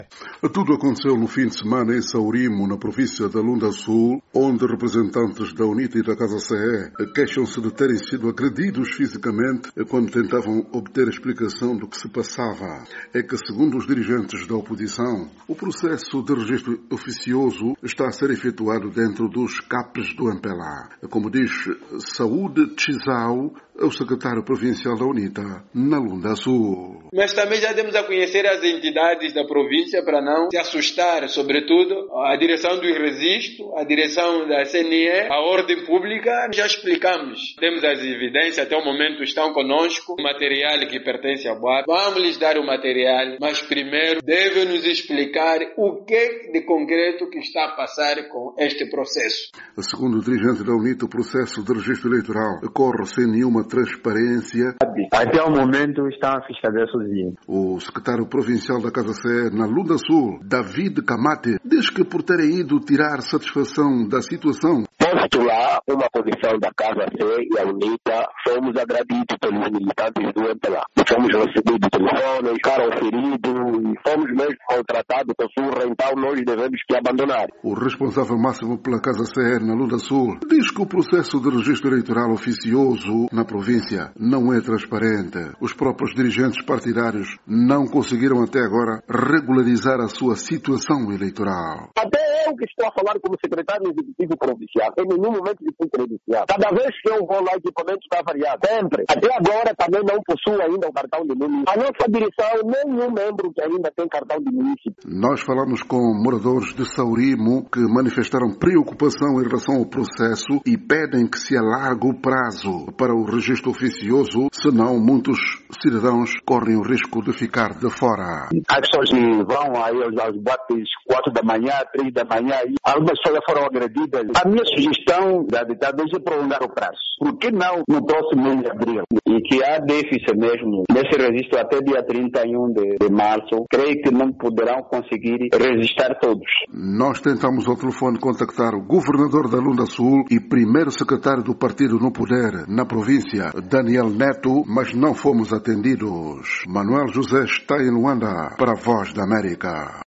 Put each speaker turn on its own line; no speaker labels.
Tudo aconteceu no fim de semana em Saurimo, na província da Lunda Sul, onde representantes da UNITA e da Casa CE queixam-se de terem sido agredidos fisicamente quando tentavam obter explicação do que se passava. É que, segundo os dirigentes da oposição, o processo de registro oficioso está a ser efetuado dentro dos CAPs do MPLA. Como diz Saúde Chizau, é o secretário provincial da UNITA na Lunda Sul.
Mas também já demos a conhecer as entidades da província para não se assustar, sobretudo a direção do registro, a direção da CNE, a ordem pública. Já explicamos, temos as evidências, até o momento estão conosco, o material que pertence à BOAB. Vamos lhes dar o material, mas primeiro devem nos explicar o que de concreto que está a passar com este processo.
Segundo o dirigente da UNITA, o processo de registro eleitoral corre sem nenhuma transparência.
Até o momento está a fiscalizar sozinho.
O secretário provincial da Casa CE na Lunda Sul, David Kamate, diz que por terem ido tirar satisfação da situação,
postular uma posição da Casa CE e a UNITA, fomos agredidos pelos militantes do MPLA. Fomos recebidos telefones, ficaram feridos e fomos mesmo contratados por surra, então nós devemos que abandonar.
O responsável máximo pela Casa CE na Lunda Sul diz que o processo de registro eleitoral oficioso na província não é transparente. Os próprios dirigentes partidários não conseguiram até agora regularizar a sua situação eleitoral.
Até eu que estou a falar como secretário executivo provincial, em nenhum momento de fui credenciado. Cada vez que eu vou lá, o equipamento está variado. Sempre. Até agora também não possuo ainda o cartão de município. A nossa direção, nenhum membro que ainda tem cartão de município.
Nós falamos com moradores de Saurimo que manifestaram preocupação em relação ao processo e pedem que se alargue o prazo para o registro oficioso, senão muitos cidadãos correm o risco de ficar de fora.
As pessoas que vão aí aos boates 4 da manhã, 3 da manhã, e algumas pessoas já foram agredidas. A minha sugestão da ditadura é prolongar o prazo. Por que não no próximo mês de abril? E que há déficit mesmo nesse registro até dia 31 de março. Creio que não poderão conseguir registrar todos.
Nós tentamos ao telefone contactar o governador da Lunda Sul e primeiro secretário do partido no poder na província, Daniel Neto, mas não fomos atendidos. Manuel José está em Luanda para a Voz da América.